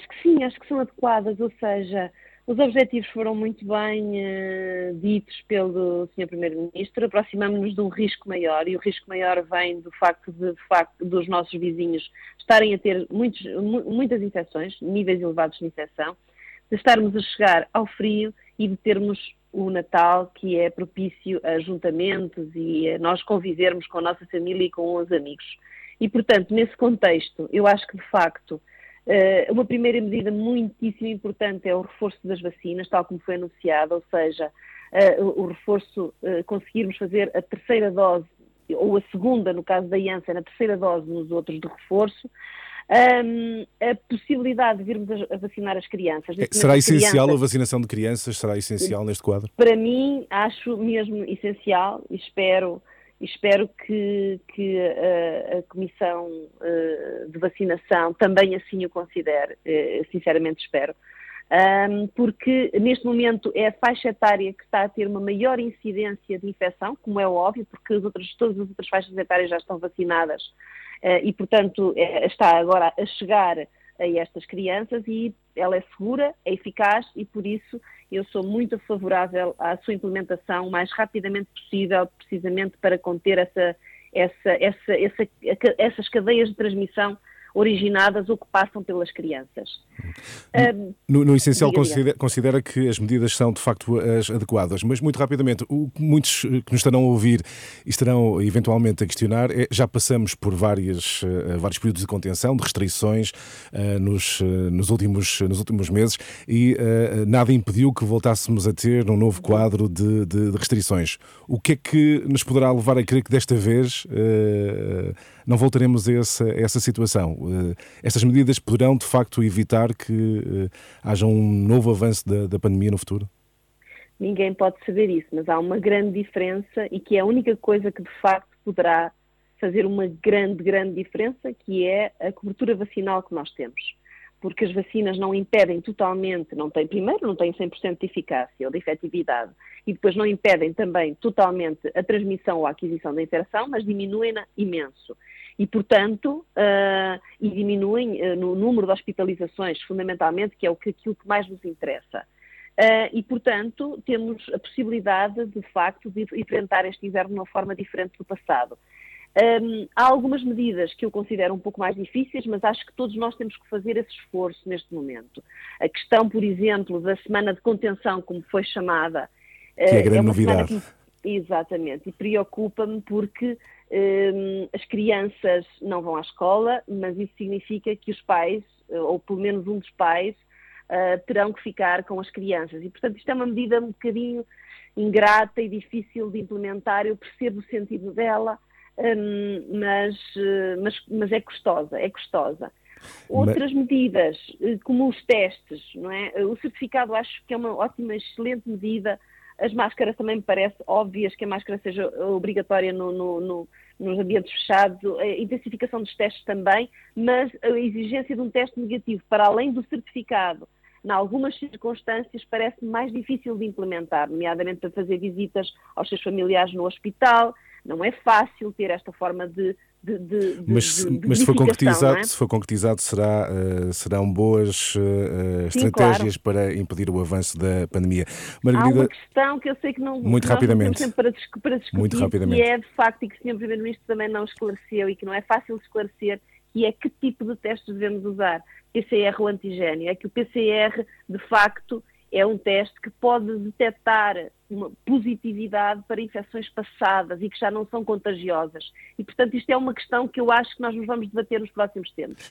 Acho que sim, acho que são adequadas, ou seja, os objetivos foram muito bem ditos pelo Sr. Primeiro-Ministro. Aproximamos-nos de um risco maior, e o risco maior vem do facto dos nossos vizinhos estarem a ter muitas infecções, níveis elevados de infecção, de estarmos a chegar ao frio e de termos o Natal, que é propício a juntamentos e a nós convivermos com a nossa família e com os amigos. E, portanto, nesse contexto, eu acho que, de facto, uma primeira medida muitíssimo importante é o reforço das vacinas, tal como foi anunciado, ou seja, o reforço, conseguirmos fazer a terceira dose, ou a segunda, no caso da Janssen, na terceira dose nos outros de reforço. A possibilidade de virmos a vacinar as crianças. Será essencial a vacinação de crianças? Será essencial neste quadro? Para mim, acho mesmo essencial e espero que a Comissão de Vacinação também assim o considere, sinceramente espero, porque neste momento é a faixa etária que está a ter uma maior incidência de infecção, como é óbvio, porque todas as outras faixas etárias já estão vacinadas e, portanto, está agora a chegar a estas crianças e ela é segura, é eficaz e, por isso, eu sou muito favorável à sua implementação o mais rapidamente possível, precisamente para conter essas cadeias de transmissão originadas ou que passam pelas crianças. No essencial, considera que as medidas são de facto as adequadas, mas muito rapidamente, muitos que nos estarão a ouvir e estarão eventualmente a questionar, já passamos por vários períodos de contenção, de restrições nos últimos meses e nada impediu que voltássemos a ter um novo quadro de restrições. O que é que nos poderá levar a crer que desta vez não voltaremos a essa situação? Estas medidas poderão, de facto, evitar que haja um novo avanço da pandemia no futuro? Ninguém pode saber isso, mas há uma grande diferença e que é a única coisa que, de facto, poderá fazer uma grande, grande diferença, que é a cobertura vacinal que nós temos. Porque as vacinas não impedem totalmente, não têm 100% de eficácia ou de efetividade, e depois não impedem também totalmente a transmissão ou a aquisição da infecção, mas diminuem-na imenso. E, portanto, diminuem no número de hospitalizações, fundamentalmente, que é aquilo que mais nos interessa. E, portanto, temos a possibilidade, de facto, de enfrentar este inverno de uma forma diferente do passado. Há algumas medidas que eu considero um pouco mais difíceis, mas acho que todos nós temos que fazer esse esforço neste momento. A questão, por exemplo, da semana de contenção, como foi chamada, que é a grande novidade. Exatamente, e preocupa-me porque as crianças não vão à escola, mas isso significa que os pais, ou pelo menos um dos pais, terão que ficar com as crianças. E, portanto, isto é uma medida um bocadinho ingrata e difícil de implementar. Eu percebo o sentido dela, mas é custosa. Outras medidas, como os testes, não é? O certificado acho que é uma ótima, excelente medida. As máscaras também me parece óbvias que a máscara seja obrigatória nos ambientes fechados, a intensificação dos testes também, mas a exigência de um teste negativo, para além do certificado, em algumas circunstâncias, parece mais difícil de implementar, nomeadamente para fazer visitas aos seus familiares no hospital. Não é fácil ter esta forma mas se for concretizado, serão boas estratégias, claro, para impedir o avanço da pandemia. Margarida, há uma questão que eu sei que muito rapidamente, temos sempre para discutir, muito rapidamente, que é de facto, e que o Sr. Primeiro-Ministro também não esclareceu e que não é fácil esclarecer, que é que tipo de testes devemos usar, PCR ou antigênio. É que o PCR, de facto, é um teste que pode detectar uma positividade para infecções passadas e que já não são contagiosas. E, portanto, isto é uma questão que eu acho que nós nos vamos debater nos próximos tempos.